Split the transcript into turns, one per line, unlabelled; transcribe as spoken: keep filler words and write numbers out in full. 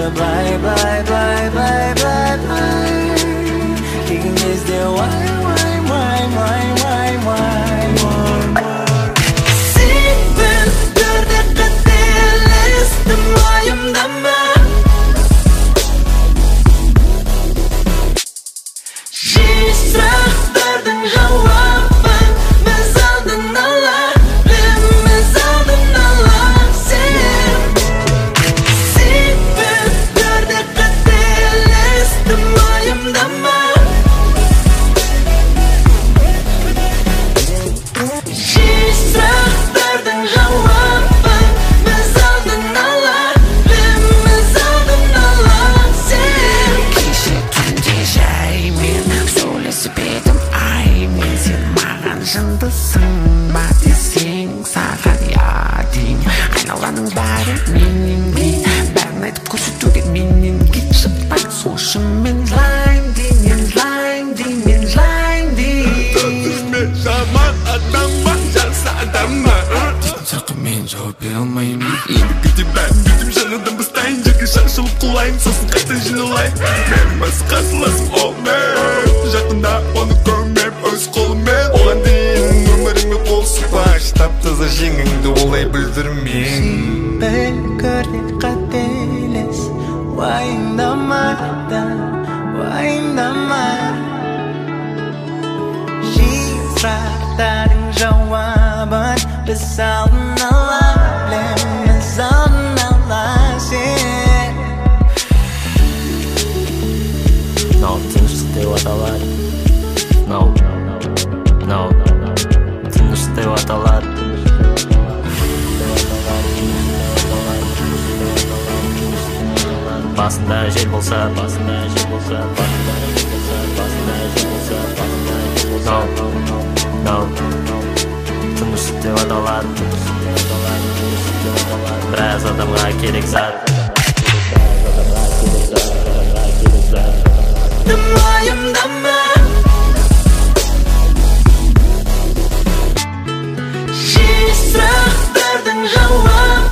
былай былай былай былай былай былай деген кезде уай уай уай уай уай уай сен бірде қателестім уайымдама жиі сұрақтардың жауабын біз алдын ала білеміз алдын ала сен сен бірде қателестім уайымдама жиі сұрақтардың жауабын біз алдын ала білеміз алдын ала сен кеше түнде жай мен сөйлесіп едім ай мен сен маған жындысың ба десең саған я дейін айналаның бәрі менен кейін бәрін айтып көрсетуге менен кет шықпай сол үшін мен жылайын дейін мен жылайын дейін мен жылайын дейін жаман адам ба жақсы адам ба дейтін сұраққа мен жауап бере алмаймын енді кете бәрін бүйтіп жаңадан бастайын жерге шашылып құлайын сосын қайта жиналайын мен басқа қарсыласым ол мен жақында оны көрмеп өз қолыммен оған дейін өміріңе қол сұқпай тап таза жеңіңді олай білдірмең бір көрде қателес уайымдама да уайымдама жиі сұрақтардың жауабын біз алдын ала білеміз алдын ала сен мынау тыныштық деп аталады мынау мынау тыныштық деп аталады басында жел болса басында жел болса басында жел болса басында жел болса басында жел болса мынау тыныштық деп аталады біраз адамға керек зат уайымдама жиі сұрақтардың жауабын